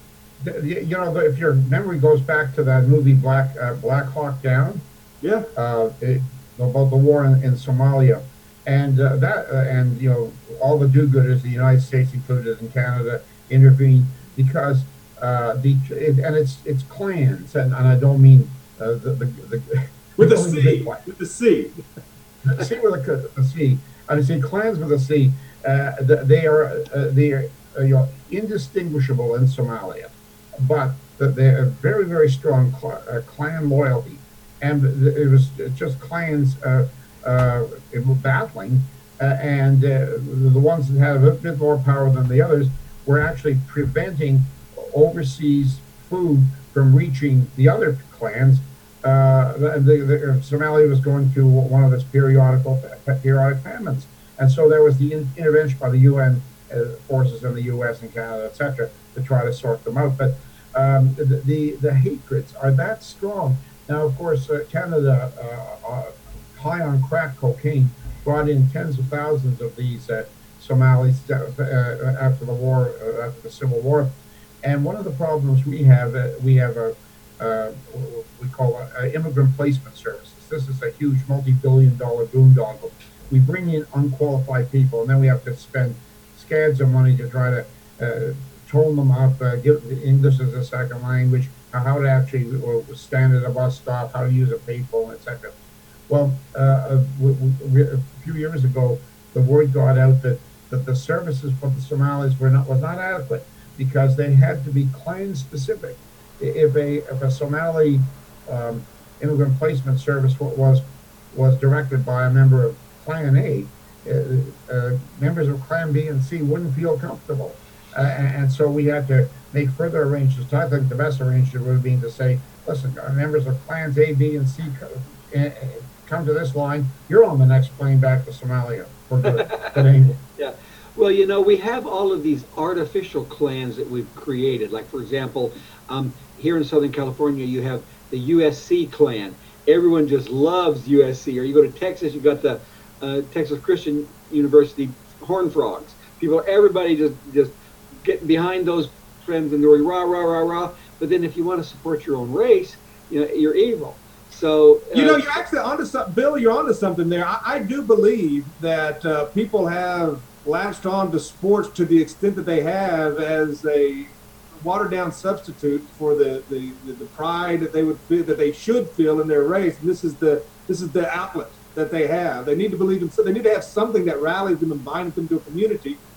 You know, if your memory goes back to that movie Black uh, Black Hawk Down, Yeah. uh, it, about the war in, in Somalia, and uh, that uh, and you know all the do-gooders, the United States included, and Canada intervened because uh, the it, and it's it's clans, and, and I don't mean uh, the, the the With the don't mean C, big clans. with the C. The C with a, a C. I would say clans with a C. Uh, they are uh, they are uh, you know, indistinguishable in Somalia, but they are very very strong cl- uh, clan loyalty, and it was just clans uh, uh, battling, uh, and uh, the ones that had a bit more power than the others were actually preventing overseas food from reaching the other clans. Uh, the, the, the, Somalia was going through one of its periodical periodic famines, and so there was the in, intervention by the U N uh, forces in the U S and Canada, et cetera, to try to sort them out. But um, the, the the hatreds are that strong. Now, of course, uh, Canada, uh, uh, high on crack cocaine, brought in tens of thousands of these uh, Somalis uh, after the war, uh, after the Civil War. And one of the problems we have, uh, we have a Uh, we call uh, immigrant placement services. This is a huge multi-billion dollar boondoggle. We bring in unqualified people, and then we have to spend scads of money to try to uh, tone them up, uh, give English as a second language, how to actually uh, stand at a bus stop, how to use a payphone, et cetera. Well, uh, we, we, a few years ago, the word got out that, that the services for the Somalis were not was not adequate because they had to be clan specific. If a if a Somali um, immigrant placement service was was directed by a member of Clan A, uh, uh, members of Clan B and C wouldn't feel comfortable, uh, and, and so we had to make further arrangements. I think the best arrangement would have been to say, listen, members of Clans A, B, and C come to this line. You're on the next plane back to Somalia for good. Yeah. Well, you know, we have all of these artificial clans that we've created. Like, for example, um, here in Southern California, you have the U S C clan. Everyone just loves U S C. Or you go to Texas, you've got the uh, Texas Christian University Horned Frogs. People, everybody just just get behind those friends and they're rah, rah, rah, rah. But then if you want to support your own race, you know, you're evil. So uh, you know, you're actually onto something, Bill. You're onto something there. I, I do believe that uh, people have latched on to sports to the extent that they have as a watered down substitute for the, the, the, the pride that they would feel, that they should feel in their race. And this is the this is the outlet that they have. They need to believe in. So they need to have something that rallies them and binds them to a community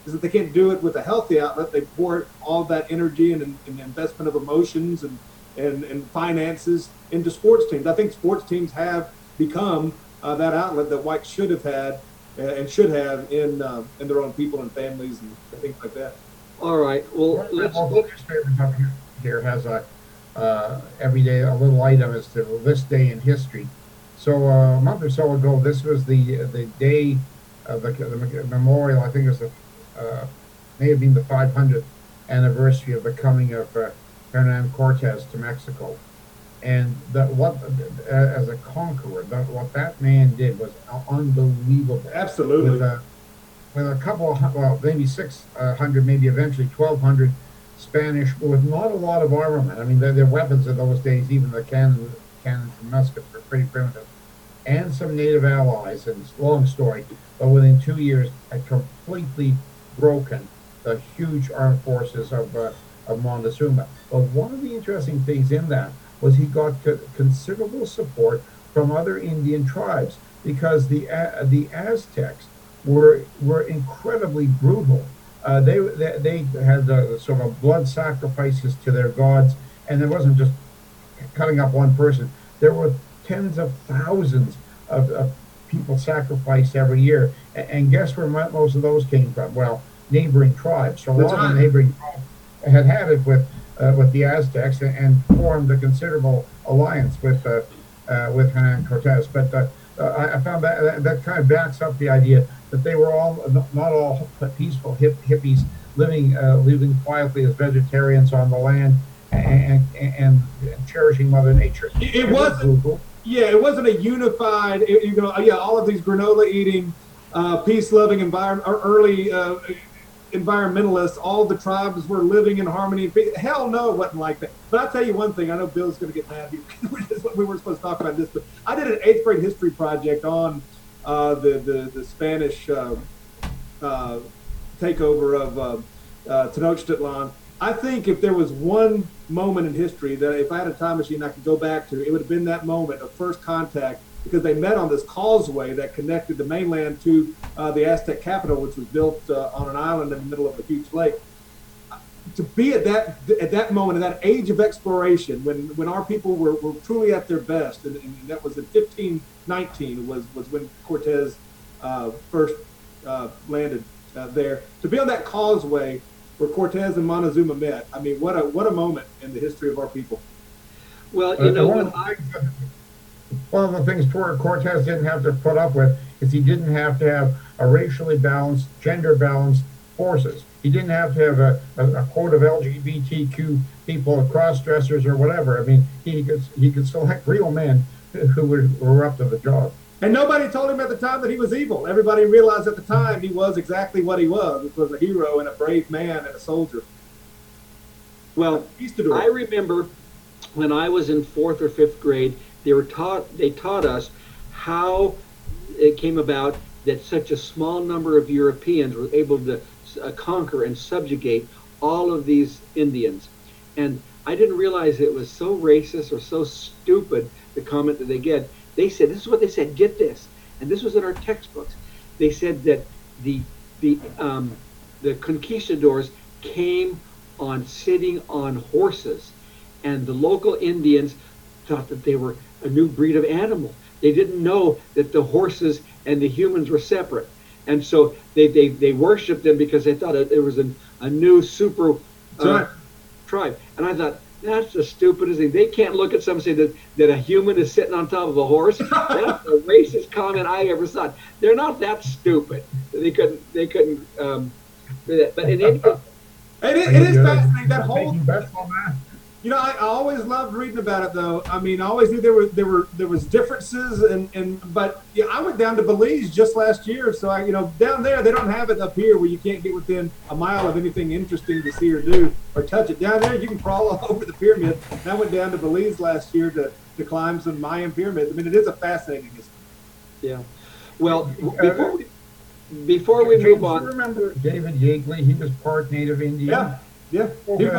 is that they can't do it with a healthy outlet. They pour all that energy and, and investment of emotions and, and, and finances into sports teams. I think sports teams have become uh, that outlet that whites should have had uh, and should have in uh, in their own people and families and things like that. All right. Well, let's. Well, the newspaper up here, here has a uh, every day a little item as to this day in history. So uh, a month or so ago, this was the the day of the, the memorial. I think it was the uh, may have been the five hundredth anniversary of the coming of uh, Hernan Cortez to Mexico. And that what uh, as a conqueror, that, what that man did was unbelievable. Absolutely. With a, with a couple of well, maybe six hundred, maybe eventually twelve hundred Spanish, with not a lot of armament. I mean, their, their weapons in those days, even the cannon, cannons and muskets, were pretty primitive. And some native allies. And it's a long story, but within two years, had completely broken the huge armed forces of uh, of Montezuma. But one of the interesting things in that was he got co considerable support from other Indian tribes, because the uh, the Aztecs were were incredibly brutal. Uh, they, they they had uh, sort of blood sacrifices to their gods, and it wasn't just cutting up one person. There were tens of thousands of, of people sacrificed every year, and, and guess where most of those came from? Well, neighboring tribes. So a lot of the neighboring tribes had had it with. Uh, with the Aztecs, and, and formed a considerable alliance with uh, uh, with Hernan Cortez. But uh, uh, I found that, that that kind of backs up the idea that they were all not all peaceful hip, hippies living uh, living quietly as vegetarians on the land and and, and cherishing Mother Nature. It, it wasn't. Was yeah, it wasn't a unified. It, you know, yeah, all of these granola eating, uh, peace loving environment or early. Uh, environmentalists, all the tribes were living in harmony. Hell no, it wasn't like that. But I'll tell you one thing, I know Bill's going to get mad here. We weren't supposed to talk about this, but I did an eighth grade history project on uh, the, the, the Spanish uh, uh, takeover of uh, uh, Tenochtitlan. I think if there was one moment in history that if I had a time machine I could go back to, it would have been that moment of first contact, because they met on this causeway that connected the mainland to uh, the Aztec capital, which was built uh, on an island in the middle of a huge lake. To be at that at that moment, at that age of exploration, when when our people were, were truly at their best, and, and that was in fifteen nineteen was was when Cortez uh, first uh, landed uh, there. To be on that causeway where Cortez and Montezuma met, I mean, what a what a moment in the history of our people. Well, you know, uh, I. One of the things Cortez didn't have to put up with is he didn't have to have a racially balanced, gender balanced forces. He didn't have to have a, a, a quote of L G B T Q people, cross dressers or whatever. I mean, he could he could select real men who were, who were up to the job. And nobody told him at the time that he was evil. Everybody realized at the time he was exactly what he was, which was a hero and a brave man and a soldier. Well, I remember when I was in fourth or fifth grade, They were taught. They taught us how it came about that such a small number of Europeans were able to uh, conquer and subjugate all of these Indians, and I didn't realize it was so racist or so stupid. The comment that they get, they said, "This is what they said. Get this," and this was in our textbooks. They said that the the um, the conquistadors came on sitting on horses, and the local Indians thought that they were a new breed of animal. They didn't know that the horses and the humans were separate. And so they, they, they worshipped them because they thought it, it was an, a new super uh, tribe. And I thought, that's the stupidest thing. They can't look at something and say that, that a human is sitting on top of a horse. That's the racist comment I ever saw. They're not that stupid. They couldn't, they couldn't, um, but in any case. It is, it is fascinating, that whole... You know, I, I always loved reading about it, though. I mean, I always knew there were there were there was differences, and and but yeah, I went down to Belize just last year, so I you know down there they don't have it up here where you can't get within a mile of anything interesting to see or do or touch it. Down there you can crawl all over the pyramid. And I went down to Belize last year to to climb some Mayan pyramids. I mean, it is a fascinating history. Yeah. Well, before we before we move on, remember David Yeagley? He was part Native Indian. Yeah, yeah.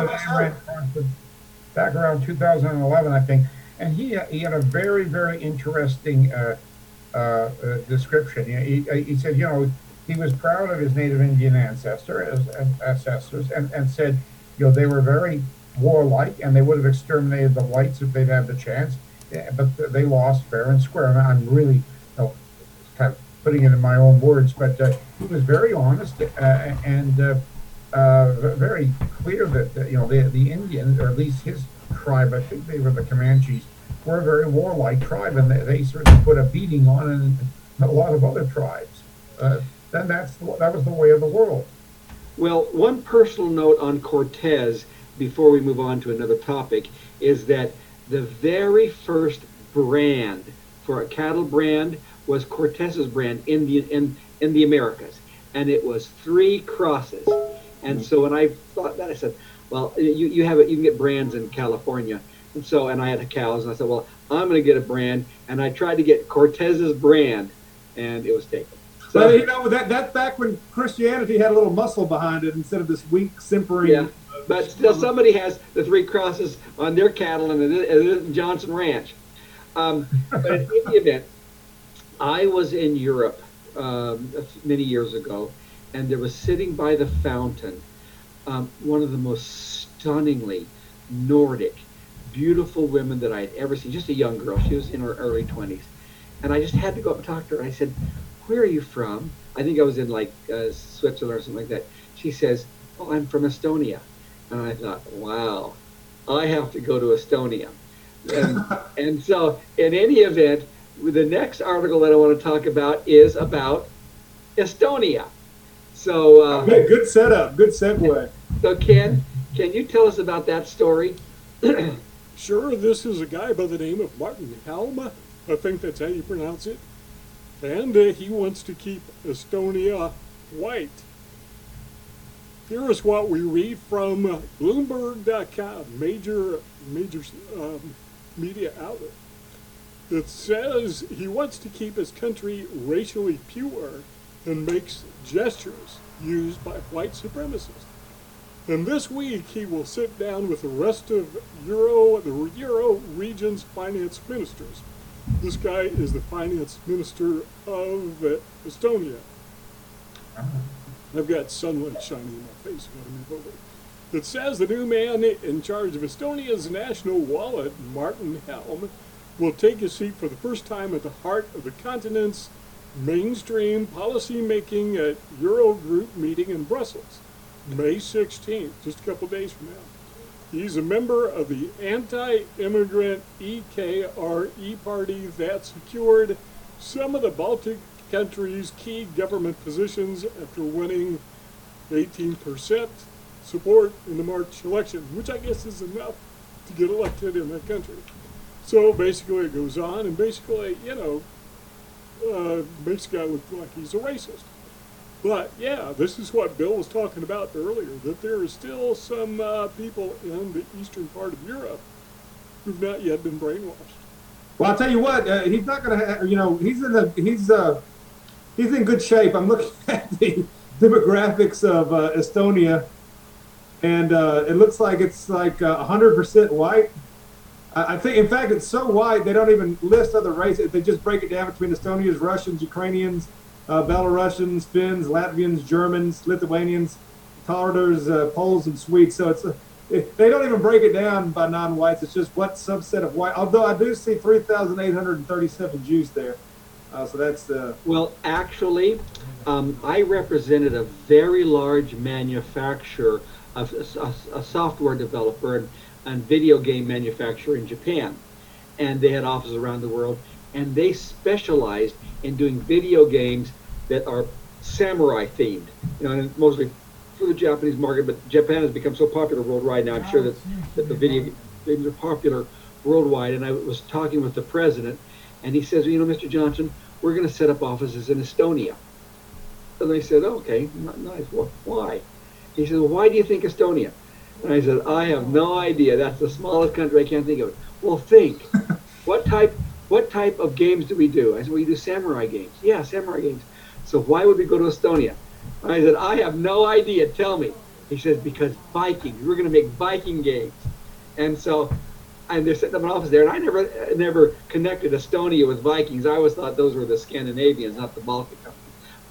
He back around two thousand eleven, I think, and he he had a very very interesting uh, uh, uh, description. He, he, he said, you know, he was proud of his native Indian ancestor, as, as ancestors, and, and said, you know, they were very warlike, and they would have exterminated the whites if they'd had the chance, eh, but they lost fair and square. And I'm really, you know, kind of putting it in my own words, but uh, he was very honest uh, and uh, uh, very clear that, uh, you know, the, the Indians, or at least his tribe, I think they were the Comanches, were a very warlike tribe, and they, they certainly put a beating on a lot of other tribes. Uh, then that's that was the way of the world. Well, one personal note on Cortez before we move on to another topic is that the very first brand for a cattle brand was Cortez's brand in the in, in the Americas, and it was three crosses. And so when I thought that, I said, well, you, you have it, you can get brands in California. And so, and I had cows, and I said, well, I'm going to get a brand, and I tried to get Cortez's brand, and it was taken. So, well, you know, that that's back when Christianity had a little muscle behind it instead of this weak, simpering. Yeah, but still, somebody has the three crosses on their cattle, and it isn't Johnson Ranch. Um, but in the event, I was in Europe um, many years ago, and there was sitting by the fountain um, one of the most stunningly Nordic, beautiful women that I had ever seen. Just a young girl. She was in her early twenties. And I just had to go up and talk to her. I said, where are you from? I think I was in like uh, Switzerland or something like that. She says, oh, I'm from Estonia. And I thought, wow, I have to go to Estonia. And, and so in any event, the next article that I want to talk about is about Estonia. So uh, good, good setup, good segue. So Ken, can you tell us about that story? Sure, this is a guy by the name of Martin Helm. I think that's how you pronounce it. And uh, he wants to keep Estonia white. Here is what we read from uh, Bloomberg dot com, major, major um, media outlet. It says he wants to keep his country racially pure and makes gestures used by white supremacists. And this week he will sit down with the rest of Euro, the Euro region's finance ministers. This guy is the finance minister of uh, Estonia. I've got sunlight shining in my face. I've got to move over. It says the new man in charge of Estonia's national wallet, Martin Helm, will take his seat for the first time at the heart of the continent's mainstream policy-making at Eurogroup meeting in Brussels, May sixteenth, just a couple days from now. He's a member of the anti-immigrant E K R E party that secured some of the Baltic countries' key government positions after winning eighteen percent support in the March election, which I guess is enough to get elected in that country. So basically it goes on, and basically, you know, uh, makes the guy look like he's a racist. But yeah, this is what Bill was talking about earlier, that there are still some uh, people in the eastern part of Europe who've not yet been brainwashed. Well, I'll tell you what, uh, he's not going to, you know, he's in the, he's, uh, he's in good shape. I'm looking at the demographics of uh, Estonia, and uh, it looks like it's like uh, one hundred percent white. I think, in fact, it's so white they don't even list other races. They just break it down between Estonians, Russians, Ukrainians, uh, Belarusians, Finns, Latvians, Germans, Lithuanians, Tatars, uh, Poles, and Swedes. So it's a, it, they don't even break it down by non-whites. It's just what subset of white. Although I do see three thousand eight hundred thirty-seven Jews there. Uh, so that's the. Well, actually, um, I represented a very large manufacturer, of a, a software developer, and and video game manufacturer in Japan, and they had offices around the world, and they specialized in doing video games that are samurai themed, you know, and mostly for the Japanese market, but Japan has become so popular worldwide now. I'm sure that, that the video games are popular worldwide. And I was talking with the president, and he says, you know, Mister Johnson, we're going to set up offices in Estonia. And I said, okay, nice. Why? He said, well, why do you think Estonia? And I said, I have no idea. That's the smallest country. I can't think of it. Well, think. What type what type of games do we do? I said, well, you do samurai games. Yeah, samurai games. So why would we go to Estonia? And I said, I have no idea. Tell me. He says, because Vikings. We're going to make Viking games. And so, and they're setting up an office there. And I never never connected Estonia with Vikings. I always thought those were the Scandinavians, not the Baltic countries. But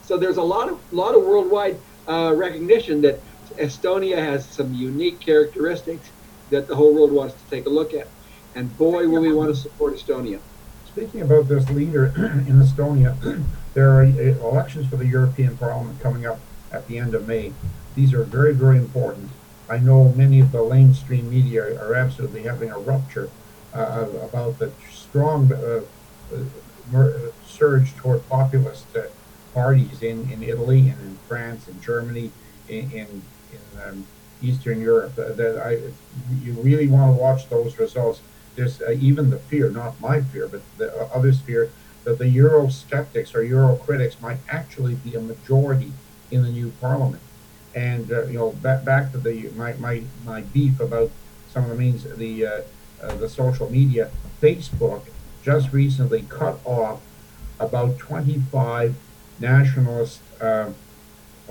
So there's a lot of lot of worldwide uh, recognition that Estonia has some unique characteristics that the whole world wants to take a look at. And boy, will we want to support Estonia. Speaking about this leader in Estonia, there are uh, elections for the European Parliament coming up at the end of May. These are very, very important. I know many of the mainstream media are absolutely having a rupture uh, about the strong uh, uh, surge toward populist uh, parties in, in Italy and in France and Germany, in, in, in um, Eastern Europe. Uh, that I, you really want to watch those results. There's uh, even the fear, not my fear, but the uh, others' fear, that the Euro skeptics or Euro critics might actually be a majority in the new parliament. And uh, you know, back back to the my, my my beef about some of the means the uh, uh, the social media. Facebook just recently cut off about twenty-five nationalist uh, uh,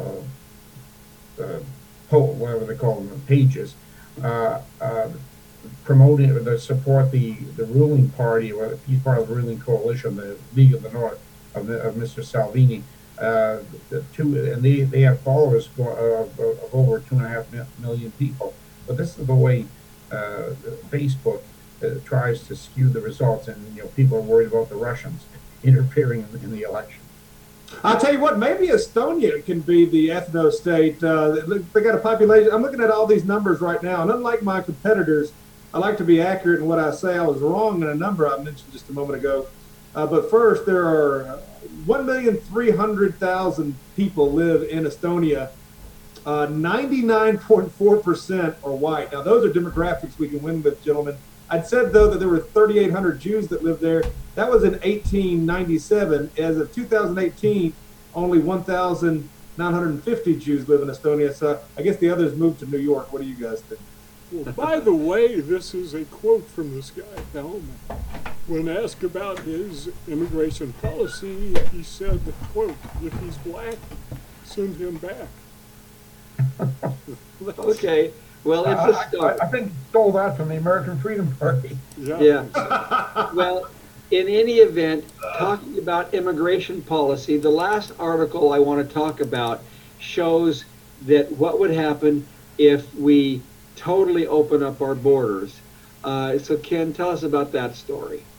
uh, po- whatever they call them, pages, uh, uh, promoting or to support the the ruling party, or he's part of the ruling coalition, the League of the North of, the, of Mister Salvini. Uh, the two, and they, they have followers go, uh, of over two and a half million people. But this is the way uh, Facebook uh, tries to skew the results, and you know, people are worried about the Russians interfering in, in the election. I'll tell you what, maybe Estonia can be the ethno state. Uh, they got a population. I'm looking at all these numbers right now, and unlike my competitors, I like to be accurate in what I say. I was wrong in a number I mentioned just a moment ago. Uh, but first, there are one million three hundred thousand people live in Estonia. Uh, ninety-nine point four percent are white. Now, those are demographics we can win with, gentlemen. I'd said, though, that there were thirty-eight hundred Jews that lived there. That was in eighteen ninety-seven. As of two thousand eighteen, only one thousand nine hundred fifty Jews live in Estonia. So I guess the others moved to New York. What do you guys think? Well, by the way, this is a quote from this guy, Bellman. When asked about his immigration policy, he said, quote, if he's black, send him back. Okay, well, it's a start. I, I, I think he stole that from the American Freedom Party. Yeah. Yeah. Well, in any event, talking about immigration policy, the last article I want to talk about shows that what would happen if we totally open up our borders. Uh, so Ken, tell us about that story.